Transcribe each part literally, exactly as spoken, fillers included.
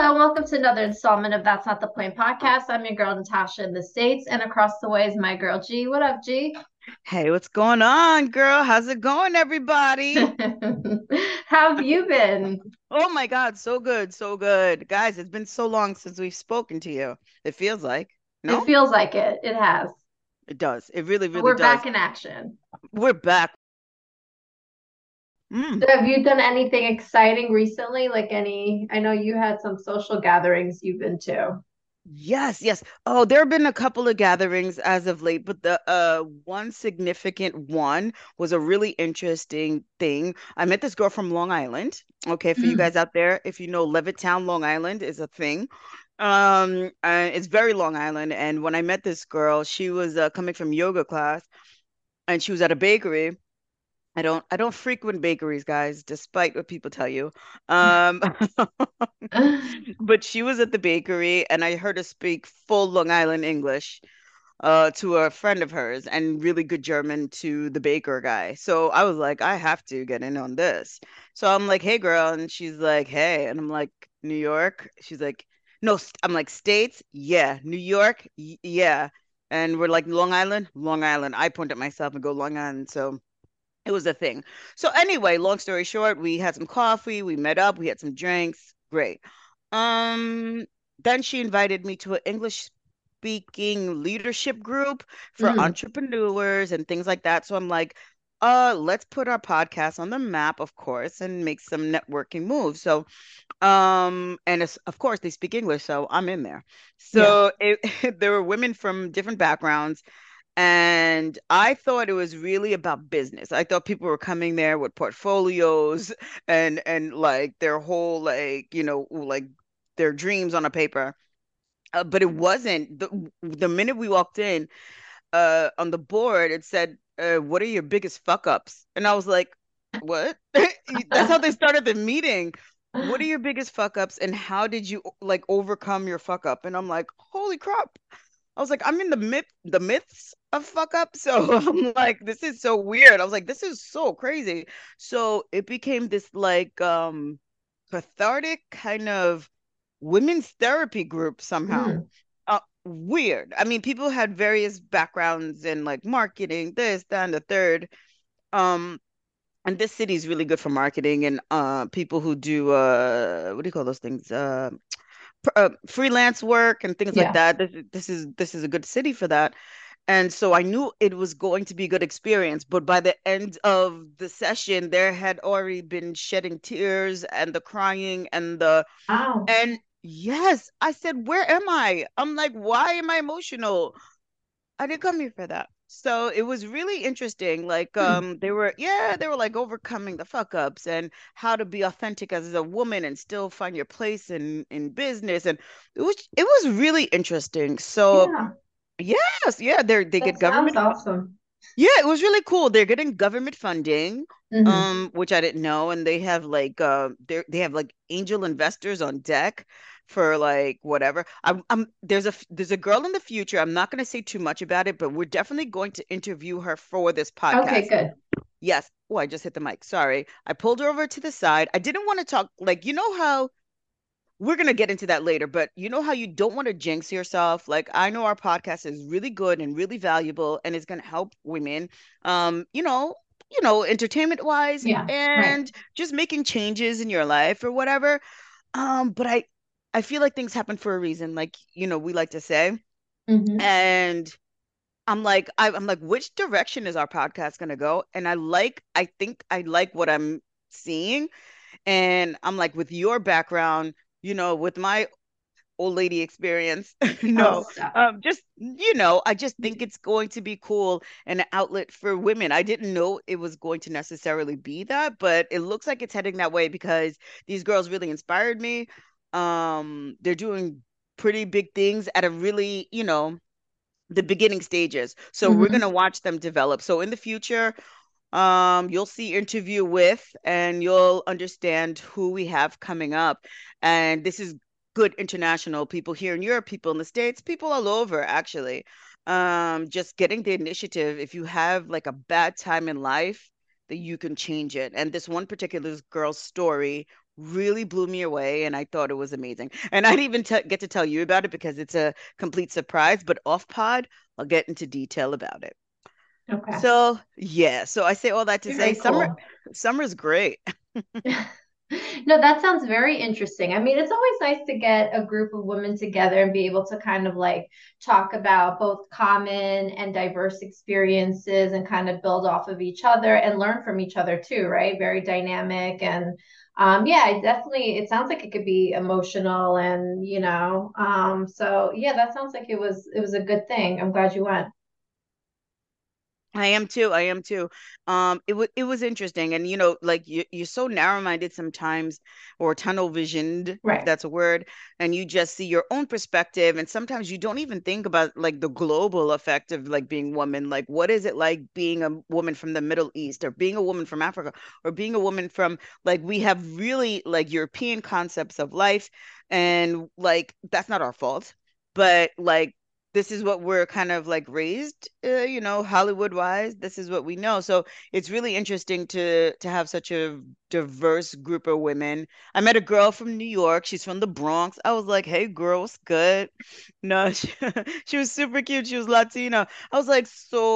Hello, welcome to another installment of That's Not the Point podcast. I'm your girl Natasha in the States, and across the way is my girl G. What up, G? Hey, what's going on, girl? How's it going, everybody? How have you been? Oh my God, so good, so good. Guys, it's been so long since we've spoken to you. It feels like, It no? feels like it. It has. It does. It really, really We're does. back in action. We're back. Mm. So have you done anything exciting recently? Like any, I know you had some social gatherings you've been to. Yes, yes. Oh, there have been a couple of gatherings as of late, but the uh one significant one was a really interesting thing. I met this girl from Long Island. Okay, for you Mm. guys out there, if you know Levittown, Long Island is a thing. Um, uh, it's very Long Island, and when I met this girl, she was uh, coming from yoga class, and she was at a bakery. I don't I don't frequent bakeries, guys, despite what people tell you. Um, but she was at the bakery, and I heard her speak full Long Island English uh to a friend of hers and really good German to the baker guy. So I was like, I have to get in on this. So I'm like, hey girl, and she's like, hey, and I'm like, New York. She's like, no, st-" I'm like, States, yeah, New York, y- yeah. And we're like, Long Island, Long Island. I point at myself and go Long Island. So it was a thing. So anyway, long story short, we had some coffee, we met up, we had some drinks. Great. Um, then she invited me to an English speaking leadership group for Mm. entrepreneurs and things like that. So I'm like, uh, let's put our podcast on the map, of course, and make some networking moves. So, um, and it's, of course, they speak English, so I'm in there. Yeah. So it, there were women from different backgrounds, and I thought it was really about business. I thought people were coming there with portfolios and and like their whole like, you know, like their dreams on a paper. Uh, but it wasn't. The, the minute we walked in, uh, on the board, it said, uh, "What are your biggest fuck ups?" And I was like, "What?" That's how they started the meeting. What are your biggest fuck ups, and how did you like overcome your fuck up? And I'm like, "Holy crap!" I was like, I'm in the myth, the myths of fuck up. So I'm like, this is so weird. I was like, this is so crazy. So it became this like um cathartic kind of women's therapy group somehow. Mm. Uh, weird. I mean, people had various backgrounds in like marketing, this, that, and the third. Um, and this city is really good for marketing and uh people who do uh what do you call those things? Uh uh, freelance work and things like Yeah. that. This, this is this is a good city for that. And so I knew it was going to be a good experience. But by the end of the session, there had already been shedding tears and the crying and the Wow. and yes, I said, where am I? I'm like, why am I emotional? I didn't come here for that. So it was really interesting. Like, Hmm. um, they were, yeah, they were like overcoming the fuck ups and how to be authentic as a woman and still find your place in in business. And it was it was really interesting. So Yeah. yes, yeah, they're they That get sounds government. awesome. Yeah, it was really cool. They're getting government funding, Hmm. um, which I didn't know, and they have like uh they they have like angel investors on deck for like whatever. I'm, I'm there's a f- there's a girl in the future. I'm not going to say too much about it, but we're definitely going to interview her for this Okay, podcast. good. Yes. Oh, I just hit the mic. Sorry. I pulled her over to the side. I didn't want to talk like you know how we're going to get into that later, but you know how you don't want to jinx yourself? Like I know our podcast is really good and really valuable and is going to help women um, you know, you know, entertainment wise Yeah. Right. and just making changes in your life or whatever. Um, but I I feel like things happen for a reason, like, you know, we like to say. Hmm. And I'm like, I, I'm like, which direction is our podcast going to go? And I like, I think I like what I'm seeing. And I'm like, with your background, you know, with my old lady experience. Oh, No, stop. um, just, you know, I just think it's going to be cool and an outlet for women. I didn't know it was going to necessarily be that, but it looks like it's heading that way because these girls really inspired me. Um, they're doing pretty big things at a really, you know, the beginning stages. So we're going Hmm. to watch them develop. So in the future, um, you'll see interview with, and you'll understand who we have coming up. And this is good international people here in Europe, people in the States, people all over, actually. Um, just getting the initiative. If you have like a bad time in life, that you can change it. And this one particular girl's story really blew me away, and I thought it was amazing. And I didn't even t- get to tell you about it because it's a complete surprise, but off pod, I'll get into detail about it. Okay. So, yeah, so I say all that to say Very summer cool. summer's great. No, that sounds very interesting. I mean, it's always nice to get a group of women together and be able to kind of like talk about both common and diverse experiences and kind of build off of each other and learn from each other too, right? Very dynamic and um yeah, it definitely it sounds like it could be emotional and you know, um so yeah, that sounds like it was it was a good thing. I'm glad you went. I am too. I am too. Um, it was it was interesting, and you know, like you you're so narrow-minded sometimes, or tunnel-visioned, if Right. that's a word, and you just see your own perspective, and sometimes you don't even think about like the global effect of like being woman. Like, what is it like being a woman from the Middle East, or being a woman from Africa, or being a woman from like we have really like European concepts of life, and like that's not our fault, but like this is what we're kind of like raised, uh, you know, Hollywood wise. This is what we know. So it's really interesting to to have such a diverse group of women. I met a girl from New York. She's from the Bronx. I was like, "Hey, girl, what's good?" No, she, she was super cute. She was Latina. I was like,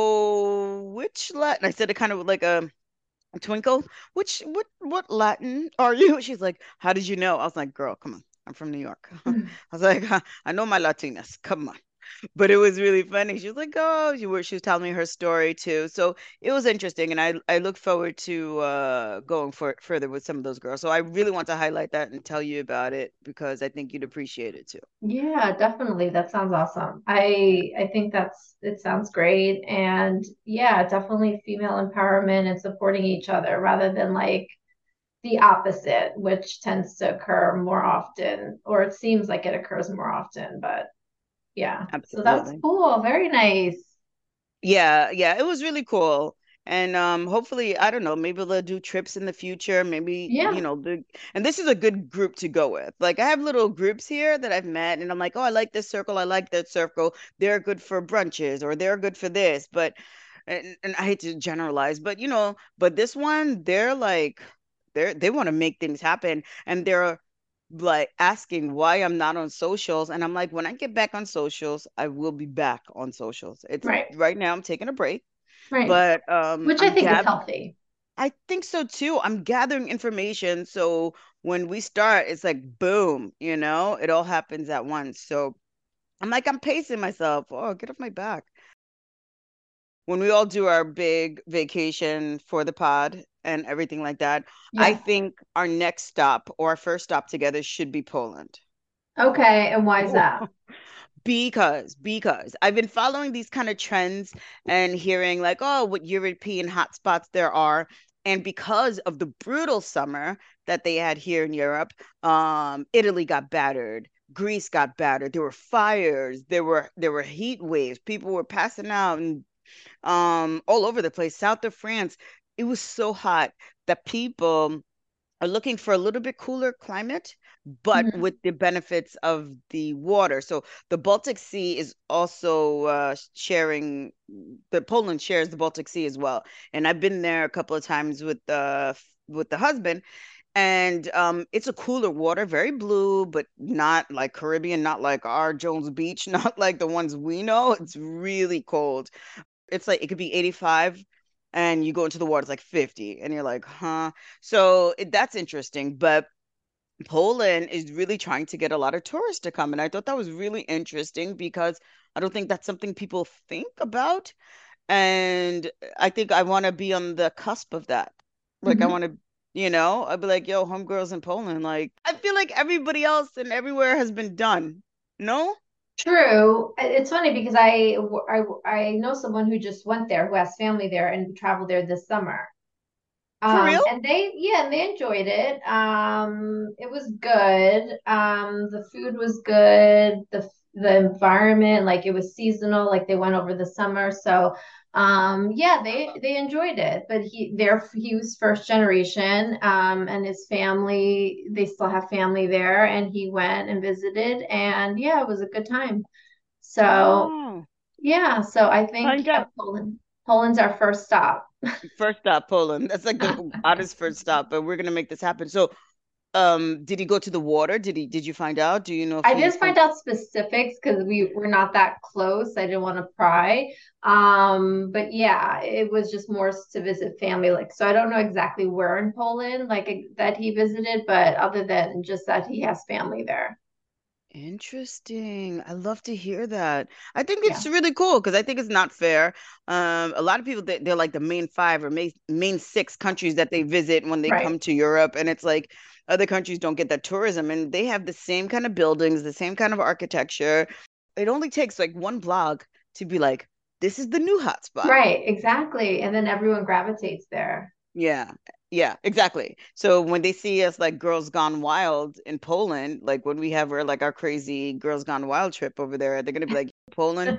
"So which Latin?" I said it kind of with like a twinkle. Which what what Latin are you? She's like, "How did you know?" I was like, "Girl, come on. I'm from New York." I was like, "I know my Latinas. Come on." But it was really funny. She was like, "Oh," she was, she was telling me her story too. So it was interesting, and I I look forward to uh going for further with some of those girls. So I really want to highlight that and tell you about it because I think you'd appreciate it too. Yeah, definitely. That sounds awesome. I I think that's it sounds great. And yeah, definitely female empowerment and supporting each other rather than like the opposite, which tends to occur more often, or it seems like it occurs more often. But yeah, so that's Absolutely. cool. Very nice. Yeah, yeah, it was really cool. And um hopefully, I don't know, maybe they'll do trips in the future, maybe, you Yeah, know, the and this is a good group to go with. Like I have little groups here that I've met and I'm like, "Oh, I like this circle, I like that circle. They're good for brunches or they're good for this." But and, and I hate to generalize, but you know, but this one, they're like they're they want to make things happen and they're like asking why I'm not on socials. And I'm like, when I get back on socials, I will be back on socials. It's right, right now I'm taking a break, right. but um Which I I'm think is gab healthy. I think so too. I'm gathering information. So when we start, it's like boom, you know, it all happens at once. So I'm like, I'm pacing myself. Oh, get off my back. When we all do our big vacation for the pod and everything like that, I Yeah. think our next stop or our first stop together should be Poland. Okay. And why is that? Because because I've been following these kind of trends and hearing like, oh, what European hotspots there are. And because of the brutal summer that they had here in Europe, um, Italy got battered, Greece got battered. There were fires, there were there were heat waves, people were passing out and um all over the place. South of France, it was so hot that people are looking for a little bit cooler climate, but Mhm. with the benefits of the water. So the Baltic Sea is also uh, sharing, the Poland shares the Baltic Sea as well. And I've been there a couple of times with the with the husband, and um, it's a cooler water, very blue, but not like Caribbean, not like our Jones Beach, not like the ones we know. It's really cold. It's like it could be eighty-five and you go into the water, it's like fifty, and you're like, huh? So it, that's interesting. But Poland is really trying to get a lot of tourists to come. And I thought that was really interesting because I don't think that's something people think about. And I think I want to be on the cusp of that. Like, I Mhm. want to, you know, I'd be like, yo, homegirls in Poland. Like, I feel like everybody else and everywhere has been done. No? True. It's funny because I, I I know someone who just went there, who has family there and traveled there this summer. For Um, real? and they, yeah, and they enjoyed it. Um, it was good. Um, the food was good. The the environment, like it was seasonal, like they went over the summer. So, um, yeah, they they enjoyed it. But he, there, he was first generation, um, and his family, they still have family there, and he went and visited, and yeah, it was a good time. So, Oh, yeah, so I think find yeah, out. Poland, Poland's our first stop. First stop, Poland. That's like the oddest first stop, but we're gonna make this happen. So Um, did he go to the water? Did he, did you find out? Do you know if I he didn't find spent? out specifics because we were not that close. I didn't want to pry. Um, but yeah, it was just more to visit family. Like, so I don't know exactly where in Poland, like that he visited, but other than just that he has family there. Interesting. I love to hear that. I think Yeah, it's really cool because I think it's not fair. Um, a lot of people they, they're like the main five or main main six countries that they visit when they right, come to Europe, and it's like other countries don't get that tourism, and they have the same kind of buildings, the same kind of architecture. It only takes like one blog to be like, this is the new hotspot. right, exactly. And then everyone gravitates there. Yeah. Yeah, exactly. So when they see us like Girls Gone Wild in Poland, like when we have our like our crazy Girls Gone Wild trip over there, they're gonna be like, Poland,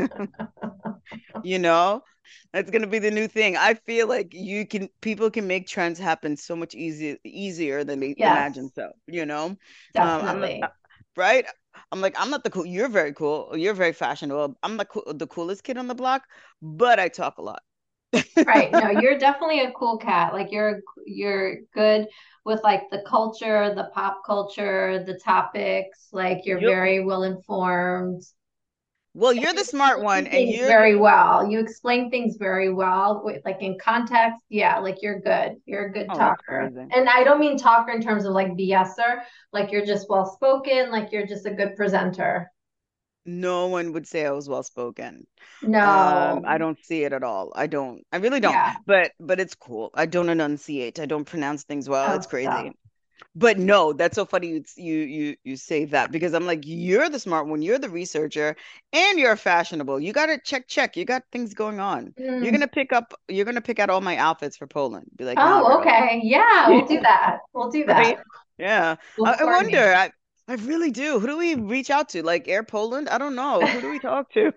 you know, that's gonna be the new thing. I feel like you can people can make trends happen so much easier easier than they imagine. Yes, So, you know, um, I'm not uh, definitely. right. I'm like, I'm not the cool. You're very cool. You're very fashionable. I'm the cool, the coolest kid on the block, but I talk a lot. Right. No, you're definitely a cool cat. Like you're you're good with like the culture, the pop culture, the topics. Like you're Yep. very well informed. Well, And you're you the smart one, explain and things you're very well. You explain things very well with like in context. Yeah, like you're good. You're a good oh, that's talker. crazy. And I don't mean talker in terms of like BSer, like you're just well spoken, like you're just a good presenter. No one would say I was well spoken. Um, I No. don't see it at all. I don't. I really don't. Yeah. But but it's cool. I don't enunciate. I don't pronounce things well. Oh, It's stop. crazy. But no, that's so funny you you you you say that because I'm like, you're the smart one, you're the researcher, and you're fashionable. You gotta check, check. You got things going on. You're Mm. gonna pick up, you're gonna pick out all my outfits for Poland. Be like, nah, Oh, girl. okay. Yeah, we'll do that. We'll do Right? that. Yeah. We'll I, I coordinate. wonder. I I really do. Who do we reach out to? Like Air Poland? I don't know. Who do we talk to?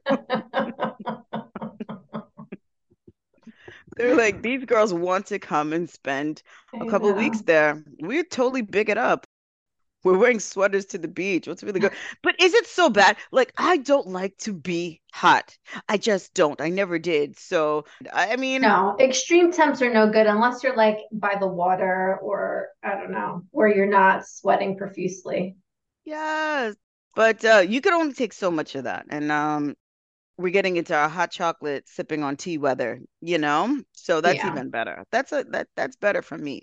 They're like, these girls want to come and spend I a couple of weeks know. there. We totally big it up. We're wearing sweaters to the beach. What's really good? But is it so bad? Like, I don't like to be hot. I just don't. I never did. So, I I mean, No, extreme temps are no good unless you're like by the water or I don't know, where you're not sweating profusely. yes. But uh, you could only take so much of that. And um, we're getting into our hot chocolate sipping on tea weather, you know? So that's Yeah. even better. That's a that that's better for me.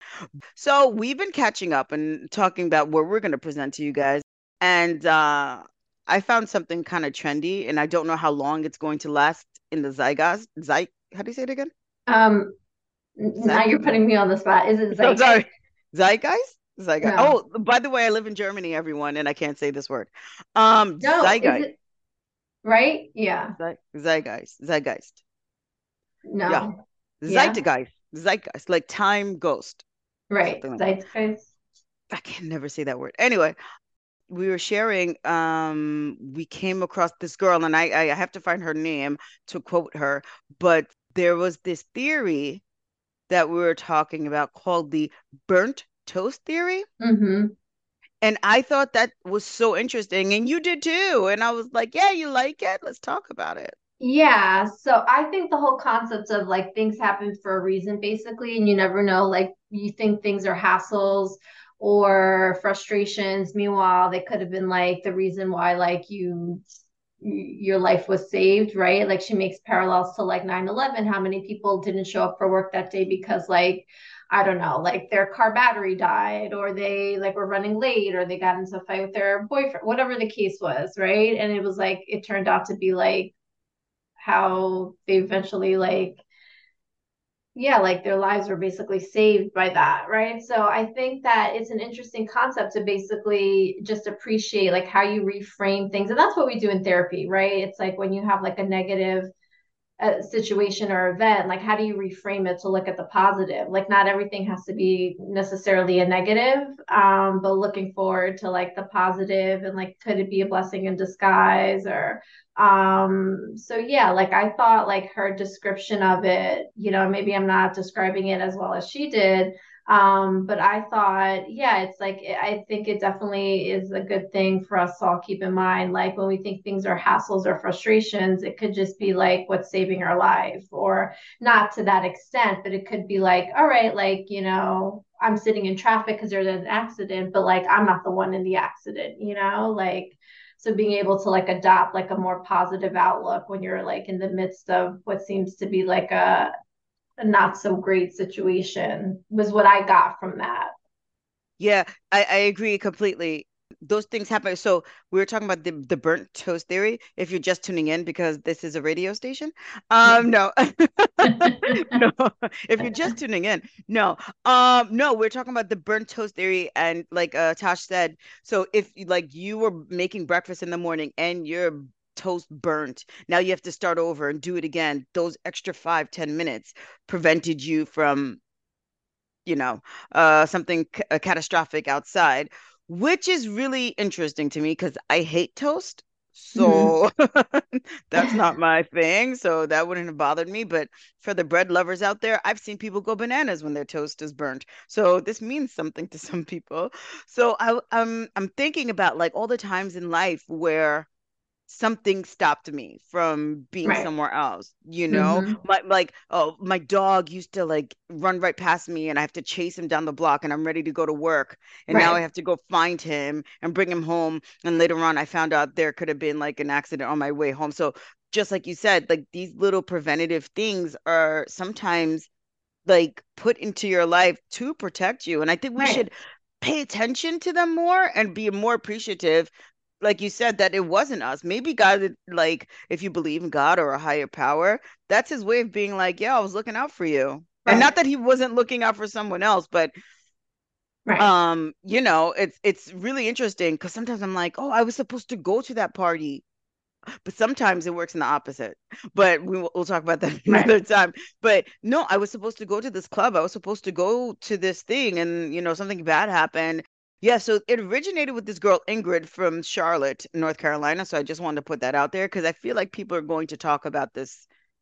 So we've been catching up and talking about what we're going to present to you guys. And uh, I found something kind of trendy, and I don't know how long it's going to last in the zeitgeist. Zeit, how do you say it again? Um, now Zeit? you're putting me on the spot. Is it So zeitgeist? sorry. Zeitgeist? Zeitgeist. No. Oh, by the way, I live in Germany, everyone, and I can't say this word. Um, No, is zeitgeist. it right? Yeah. Zeit- Zeitgeist. Zeitgeist. Yeah. No. Yeah. Zeitgeist. Zeitgeist. Like time ghost. Right. Something like that. Zeitgeist. I can never say that word. Anyway, we were sharing um we came across this girl and I I have to find her name to quote her, but there was this theory that we were talking about called the burnt toast theory. Mm-hmm. And I thought that was so interesting and you did too. And I was like, yeah, you like it? Let's talk about it. Yeah, so I think the whole concept of like things happen for a reason, basically, and you never know, like you think things are hassles or frustrations. Meanwhile, they could have been like the reason why like you your life was saved, right? Like she makes parallels to like nine eleven. How many people didn't show up for work that day because like I don't know, like their car battery died or they like were running late or they got into a fight with their boyfriend, whatever the case was, right? And it was like it turned out to be like how they eventually like yeah like their lives were basically saved by that, right? So I think that it's an interesting concept to basically just appreciate like how you reframe things, and that's what we do in therapy, right? It's like when you have like a negative a situation or event, like how do you reframe it to look at the positive? Like not everything has to be necessarily a negative, um, but looking forward to like the positive and like could it be a blessing in disguise or um so yeah, like I thought like her description of it, you know, maybe I'm not describing it as well as she did, um, but I thought, yeah, it's like I think it definitely is a good thing for us to all keep in mind. Like when we think things are hassles or frustrations, it could just be like what's saving our life, or not to that extent, but it could be like, all right, like, you know, I'm sitting in traffic because there's an accident, but like I'm not the one in the accident, you know? Like, so being able to like adopt like a more positive outlook when you're like in the midst of what seems to be like a, a not so great situation was what I got from that. Yeah, I, I agree completely. Those things happen. So we were talking about the, the burnt toast theory. If you're just tuning in because this is a radio station, Yeah. um, no, no. If you're just tuning in, no, um, no. We're talking about the burnt toast theory, and like uh, Tosh said, so if like you were making breakfast in the morning and your toast burnt, now you have to start over and do it again. Those extra five, ten minutes prevented you from you know, uh, something c- uh, catastrophic outside, which is really interesting to me because I hate toast. Mhm. So that's not my thing. So that wouldn't have bothered me. But for the bread lovers out there, I've seen people go bananas when their toast is burnt. So this means something to some people. So I, I'm I'm thinking about like all the times in life where something stopped me from being Right. somewhere else you know Hmm. my like oh my dog used to like run right past me and I have to chase him down the block and I'm ready to go to work and now I Right. have to go find him and bring him home and later on I found out there could have been like an accident on my way home. So just like you said, like these little preventative things are sometimes like put into your life to protect you, and I think we Right. should pay attention to them more and be more appreciative, like you said, that it wasn't us. Maybe God, like, if you believe in God or a higher power, that's his way of being like, yeah, I was looking out for you. And not Right. that he wasn't looking out for someone else, but Right. um, you know, it's it's really interesting because sometimes I'm like, oh, I was supposed to go to that party, but sometimes it works in the opposite. But we will, we'll talk about that Right. another time. But no, I was supposed to go to this club. I was supposed to go to this thing, and you know, something bad happened. Yeah, so it originated with this girl Ingrid from Charlotte, North Carolina. So I just wanted to put that out there because I feel like people are going to talk about this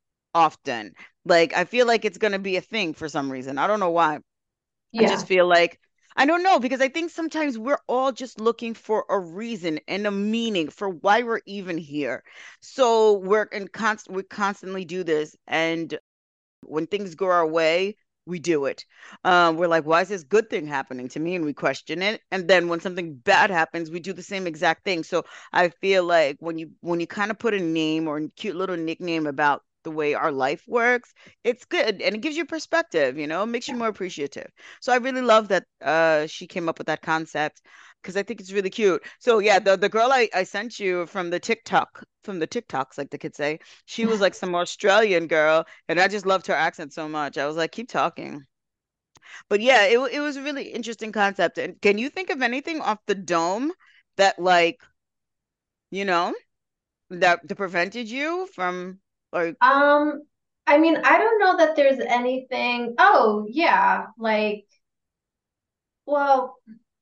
often. Like I feel like it's going to be a thing for some reason. I don't know why. I just Yeah. feel like I don't know because I think sometimes we're all just looking for a reason and a meaning for why we're even here. So we're in constant we constantly do this, and when things go our way, we do it. Um, we're like, why is this good thing happening to me? And we question it. And then when something bad happens, we do the same exact thing. So I feel like when you when you kind of put a name or a cute little nickname about the way our life works, it's good and it gives you perspective, you know, it makes you more appreciative. So I really love that uh she came up with that concept because I think it's really cute. So yeah, the the girl I, I sent you from the TikTok, from the TikToks, like the kids say, she was like some Australian girl and I just loved her accent so much. I was like, keep talking. But yeah, it it was a really interesting concept. And can you think of anything off the dome that like, you know, that, that prevented you from like Um, I mean, I don't know that there's anything. Oh, yeah, like, well,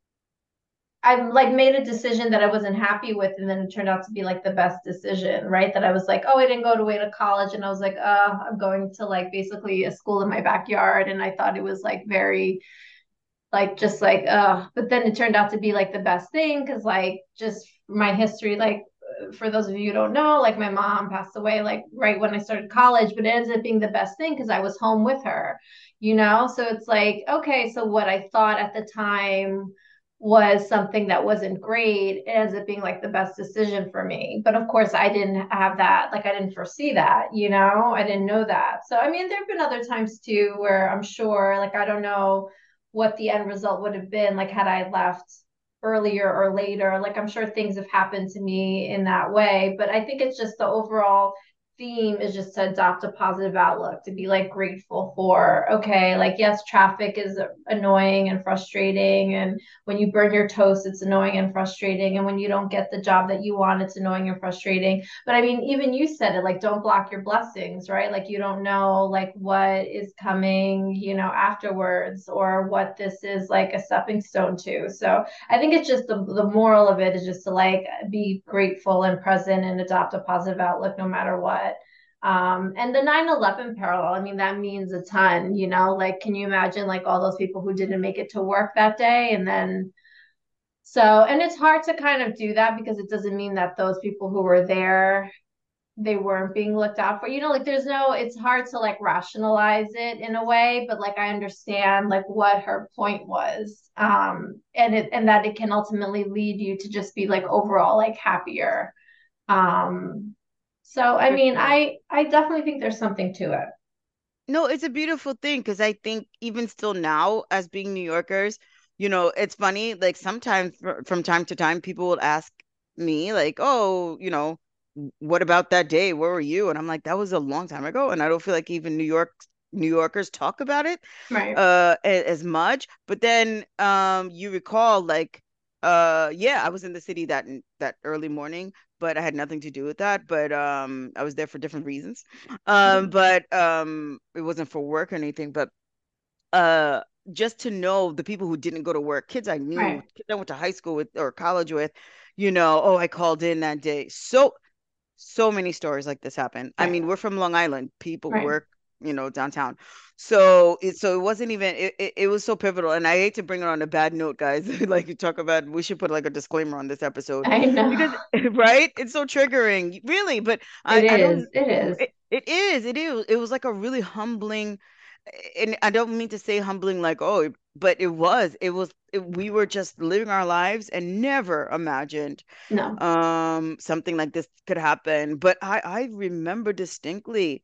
I like made a decision that I wasn't happy with, and then it turned out to be like the best decision, right? That I was like, oh, I didn't go away to college, and I was like, uh, I'm going to like basically a school in my backyard, and I thought it was like very like just like uh but then it turned out to be like the best thing because like just my history like for those of you who don't know, like my mom passed away like right when I started college, but it ended up being the best thing because I was home with her, you know? So it's like, okay, so what I thought at the time was something that wasn't great, it ends up being like the best decision for me. But of course, I didn't have that, like I didn't foresee that, you know, I didn't know that. So I mean, there have been other times too where I'm sure, like I don't know what the end result would have been, like had I left earlier or later. Like I'm sure things have happened to me in that way, but I think it's just the overall theme is just to adopt a positive outlook, to be like grateful for, okay, like yes, traffic is annoying and frustrating, and when you burn your toast it's annoying and frustrating, and when you don't get the job that you want it's annoying and frustrating. But I mean, even you said it, like don't block your blessings, right? Like you don't know like what is coming, you know, afterwards, or what this is like a stepping stone to. So I think it's just the the moral of it is just to like be grateful and present and adopt a positive outlook no matter what. Um, and the nine eleven parallel, I mean, that means a ton, you know, like, can you imagine like all those people who didn't make it to work that day? And then, so, and it's hard to kind of do that because it doesn't mean that those people who were there they weren't being looked out for. You know, like there's no, it's hard to like rationalize it in a way, but like I understand like what her point was. Um, and it and that it can ultimately lead you to just be like overall like happier. Um, so I For mean, sure. I I definitely think there's something to it. No, it's a beautiful thing because I think even still now, as being New Yorkers, you know, it's funny. Like sometimes fr- from time to time, people will ask me, like, oh, you know, what about that day? Where were you? And I'm like, that was a long time ago. And I don't feel like even New York New Yorkers talk about it Right. uh a- as much. But then um you recall like uh yeah, I was in the city that that early morning, but I had nothing to do with that. But um I was there for different reasons. Um, but um, it wasn't for work or anything, but uh, just to know the people who didn't go to work, kids I knew, Right. kids I went to high school with or college with, you know, oh, I called in that day. So so many stories like this happen. I Right. mean, we're from Long Island. People Right. work, you know, downtown. So it so it wasn't even it, it, it was so pivotal. And I hate to bring it on a bad note, guys. Like you talk about, we should put like a disclaimer on this episode I know. because right? It's so triggering, really. But It I I don't is. It is. it, it is, it is. It was like a really humbling, and I don't mean to say humbling like, oh, but it was. It was it, we were just living our lives and never imagined No. um something like this could happen. But i i remember distinctly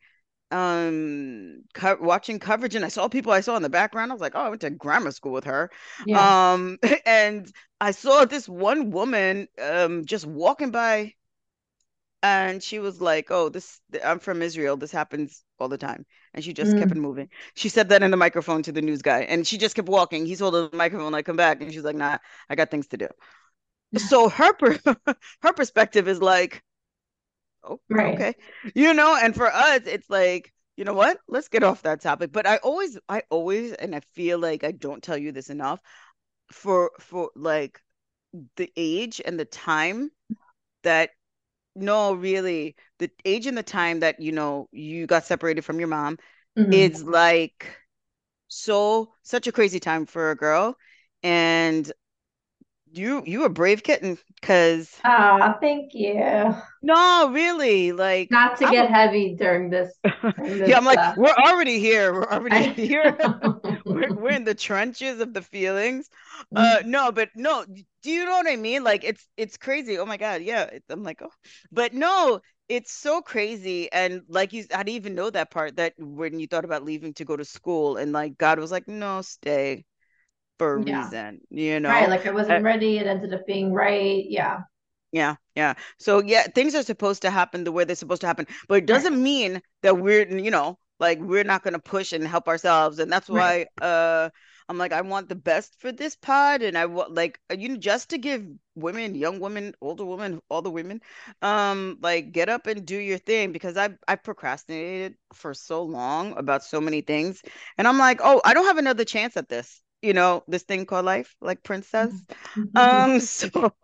um co- watching coverage, and I saw people I saw in the background. I was like, oh, I went to grammar school with her. Yeah. um and I saw this one woman um just walking by, and she was like, oh, this I'm from Israel, this happens all the time. And she just kept it Mm. moving. She said that in the microphone to the news guy, and she just kept walking. He's holding the microphone like, come back, and she's like, nah, I got things to do. So her per her perspective is like, oh, Right. okay. You know, and for us, it's like, you know what? Let's get off that topic. But I always, I always, and I feel like I don't tell you this enough, for for like the age and the time that no, really, the age and the time that, you know, you got separated from your mom Mhm. is like so such a crazy time for a girl. And you you a brave kitten because Ah, thank you. no, really, like Not to I'm get heavy during this during yeah, this I'm like, uh we're already here. We're already I here. We're we're in the trenches of the feelings. know. Uh, no, but no, do you know what I mean? Like it's it's crazy. Oh my God, yeah. It, I'm like, oh, but no, it's so crazy. And like you, I didn't even know that part that when you thought about leaving to go to school, and like God was like, no, stay for a Yeah. reason, you Right. know? Like I Uh, wasn't ready. It ended up being right. Yeah. Yeah, yeah. So yeah, things are supposed to happen the way they're supposed to happen, but it Right. doesn't mean that we're, you know, like we're not going to push and help ourselves. And that's Right. why uh I'm like I want the best for this pod, and I want like uh, you know, just to give women, young women, older women, all the women um like get up and do your thing, because I I procrastinated for so long about so many things, and I'm like, "Oh, I don't have another chance at this." You know, this thing called life, like Prince says. Um, so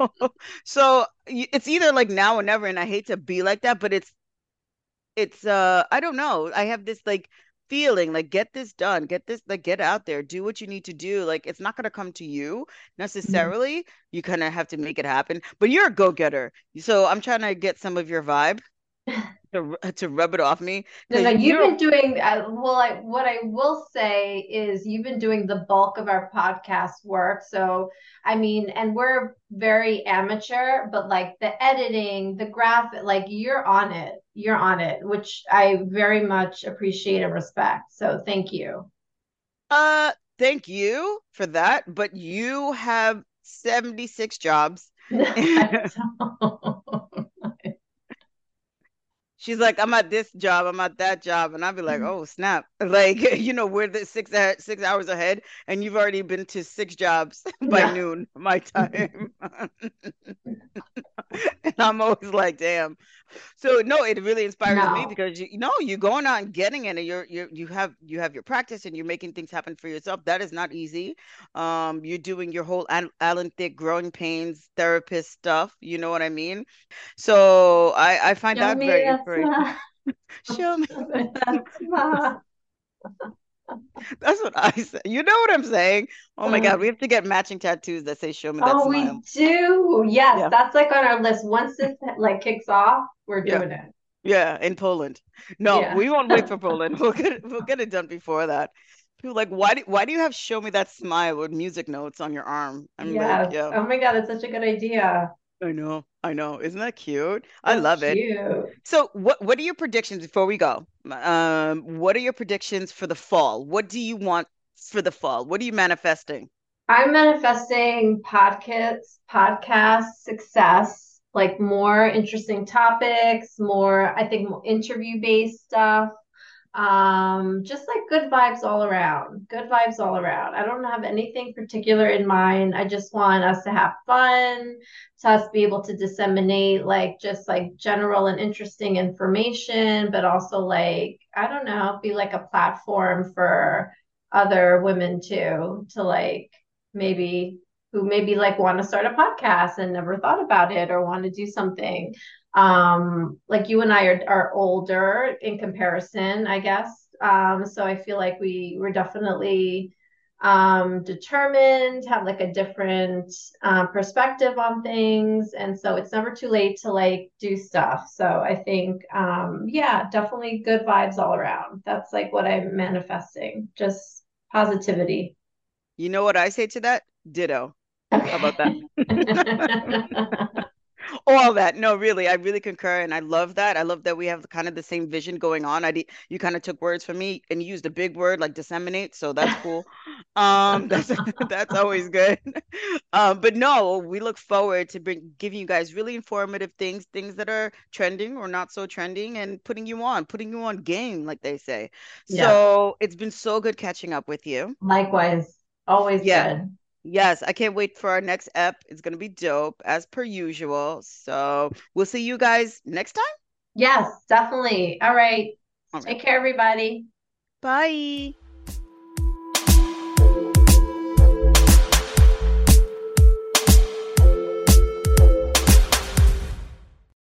so y- it's either like now or never, and I hate to be like that, but it's it's uh I don't know. I have this like feeling like get this done, get this like get out there, do what you need to do. Like it's not gonna come to you necessarily. You kind of have to make it happen. But you're a go-getter. So I'm trying to get some of your vibe to to rub it off me No, no, because you've you're been doing uh, well. I, what I will say is you've been doing the bulk of our podcast work. So, I mean, and we're very amateur, but like the editing, the graphic, like you're on it. You're on it, which I very much appreciate and respect. So, thank you. uh thank you for that, but you have seventy-six jobs. I don't. She's like, I'm at this job, I'm at that job, and I'll be like, oh snap! Like, you know, we're the six a- six hours ahead, and you've already been to six jobs by No. noon my time, and I'm always like, damn. So no, it really inspires me No. because you, you know you're going out and getting it, and you're you you have you have your practice, and you're making things happen for yourself. That is not easy. Um, you're doing your whole Al- Alan Thicke growing pains therapist stuff. You know what I mean? So I I find Show that me very that inspirational. smile. Show me. Show me that smile. That's what I say. You know what I'm saying? Oh my God, we have to get matching tattoos that say "Show me that Oh, smile." we do. Yes, Yeah, that's like on our list. Once this like kicks off, we're yeah, doing it. Yeah, in Poland. No, Yeah. we won't wait for Poland. We'll get it, we'll get it done before that. People are like, why do why do you have show me that smile with music notes on your arm? I'm like, Yes. yeah, Oh my God, that's such a good idea. I know, I know. Isn't that cute? I That's love it. cute. So, what what are your predictions before we go? Um, what are your predictions for the fall? What do you want for the fall? What are you manifesting? I'm manifesting podcasts, podcast success, like more interesting topics, more, I think, more interview based stuff. Um, just like good vibes all around. Good vibes all around. I don't have anything particular in mind. I just want us to have fun, to us be able to disseminate like just like general and interesting information, but also like, I don't know, be like a platform for other women too, to like maybe who maybe like want to start a podcast and never thought about it or want to do something um like you and I are, are older in comparison, I guess. Um so I feel like we we're definitely um determined, have like a different um, perspective on things, and so it's never too late to like do stuff. So I think um yeah, definitely good vibes all around. That's like what I'm manifesting, just positivity. You know what I say to that? Ditto. How about that? Okay. All that. No, really, I really concur, and I love that. I love that we have kind of the same vision going on. I did, you kind of took words from me, and you used a big word like disseminate, so that's cool. Um, that's that's always good. Um, but no, we look forward to bring giving you guys really informative things, things that are trending or not so trending, and putting you on, putting you on game, like they say. Yeah, So it's been so good catching up with you. likewise. Always Yeah. good. Yes, I can't wait for our next ep. It's going to be dope as per usual. So we'll see you guys next time. Yes, definitely. All right. All right. Take care, everybody. Bye.